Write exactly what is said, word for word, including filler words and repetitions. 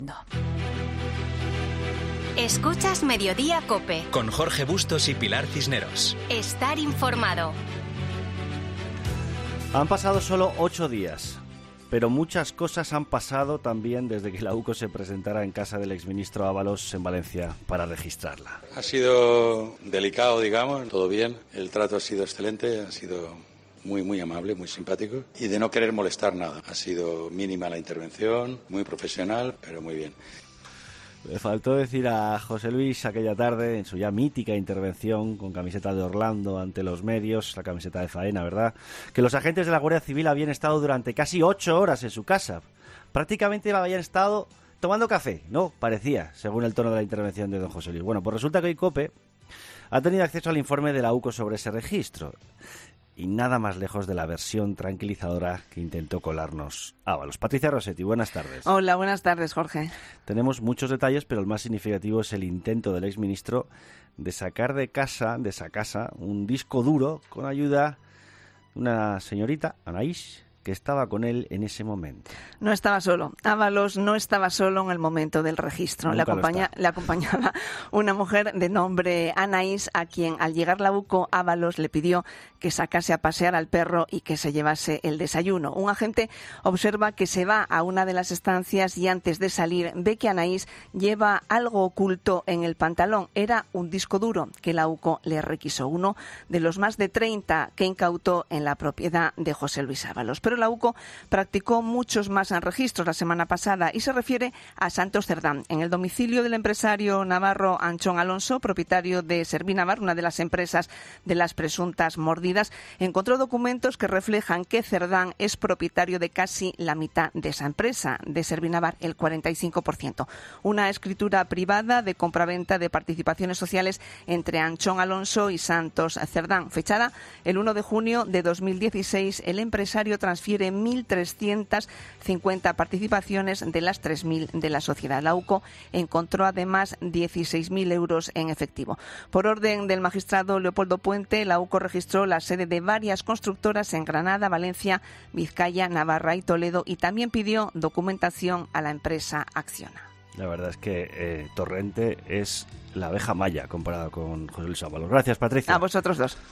Escuchas Mediodía COPE. Con Jorge Bustos y Pilar Cisneros. Estar informado. Han pasado solo ocho días, pero muchas cosas han pasado también desde que la U C O se presentara en casa del exministro Ábalos en Valencia para registrarla. Ha sido delicado, digamos, todo bien. El trato ha sido excelente, ha sido muy, muy amable, muy simpático y de no querer molestar nada. Ha sido mínima la intervención, muy profesional, pero muy bien. Le faltó decir a José Luis aquella tarde, en su ya mítica intervención con camiseta de Orlando ante los medios, la camiseta de faena, ¿verdad?, que los agentes de la Guardia Civil habían estado durante casi ocho horas en su casa. Prácticamente habían estado tomando café, ¿no? Parecía, según el tono de la intervención de don José Luis. Bueno, pues resulta que hoy COPE ha tenido acceso al informe de la U C O sobre ese registro. Y nada más lejos de la versión tranquilizadora que intentó colarnos Ábalos. Patricia Rossetti, buenas tardes. Hola, buenas tardes, Jorge. Tenemos muchos detalles, pero el más significativo es el intento del exministro de sacar de casa, de esa casa, un disco duro con ayuda de una señorita, Anaís, que estaba con él en ese momento. No estaba solo. Ábalos no estaba solo en el momento del registro. Le, acompaña, le acompañaba una mujer de nombre Anaís, a quien al llegar la U C O, Ábalos le pidió que sacase a pasear al perro y que se llevase el desayuno. Un agente observa que se va a una de las estancias y antes de salir ve que Anaís lleva algo oculto en el pantalón. Era un disco duro que la U C O le requisó, uno de los más de treinta que incautó en la propiedad de José Luis Ábalos. Pero la U C O practicó muchos más registros la semana pasada y se refiere a Santos Cerdán. En el domicilio del empresario navarro Anchón Alonso, propietario de Servinavar, una de las empresas de las presuntas mordidas, encontró documentos que reflejan que Cerdán es propietario de casi la mitad de esa empresa, de Servinavar el cuarenta y cinco por ciento. Una escritura privada de compraventa de participaciones sociales entre Anchón Alonso y Santos Cerdán. Fechada el uno de junio de dos mil dieciséis, el empresario transfiere mil trescientas cincuenta participaciones de las tres mil de la sociedad. La U C O encontró además dieciséis mil euros en efectivo. Por orden del magistrado Leopoldo Puente, la U C O registró la sede de varias constructoras en Granada, Valencia, Vizcaya, Navarra y Toledo y también pidió documentación a la empresa Acciona. La verdad es que eh, Torrente es la abeja maya comparado con José Luis Ábalos. Gracias, Patricia. A vosotros dos.